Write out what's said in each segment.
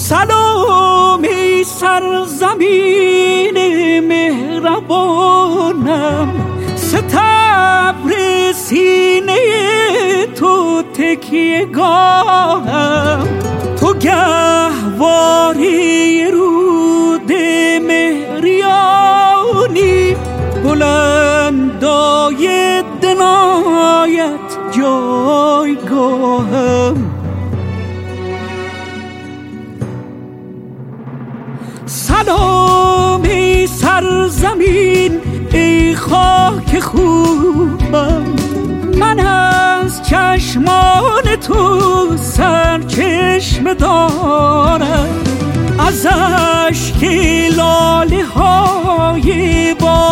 سلام ای سرزمین مهربانم، ستبر سینه تو تکیه گاهم، تو گهواری رود مهریانی، بلندای دنایت جایگاهم. سلام ای سرزمین ای خاک خوبم، من از چشمان تو سرچشمه دارم، از اشک لاله های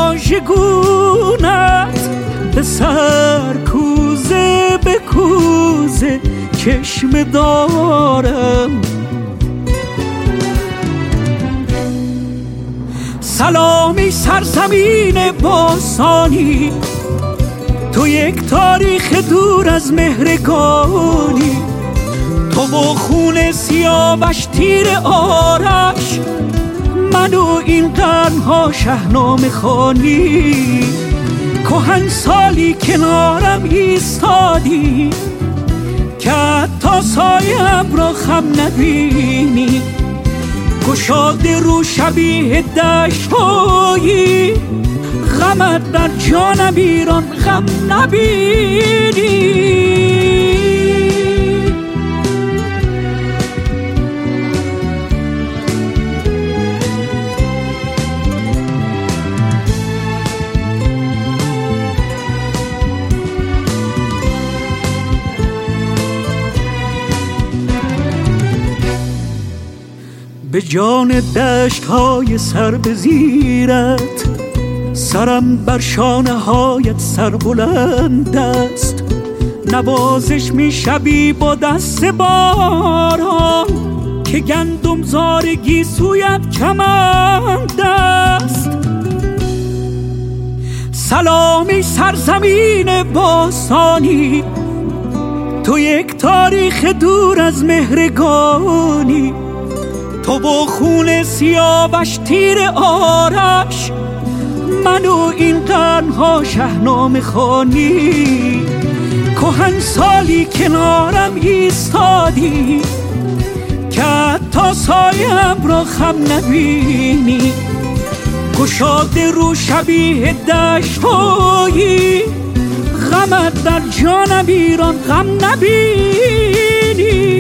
واژگونت به سر کوزه به کوزه چشمه دارم. سلامی سرزمین باستانی، تو یک تاریخ دور از مهرگانی، تو و خون سیاوش تیر آرش، من و این قرنها شهنامه خوانی، کهن سالی کنارم ایستادی که حتی سایم را خم نبینی، گشاده رو شبیه دشت‌هایی، غمت در جانم ایران غم نبینی. به جان دشت‌های سر به زیرت، سرم بر شانه هایت سربلند است، نوازش می شبی با دست باران، که گندم زار گیسویت کمند است. سلامی سرزمین باستانی، تو یک تاریخ دور از مهرگانی، تو و خون سیاوش تیر آرش، من و این قرنها شهنامه خوانی، کهن سالی کنارم ایستادی که حتی سایم را خم نبینی، گشاده رو شبیه دشت‌هایی، غمت در جانم ایران غم نبینی.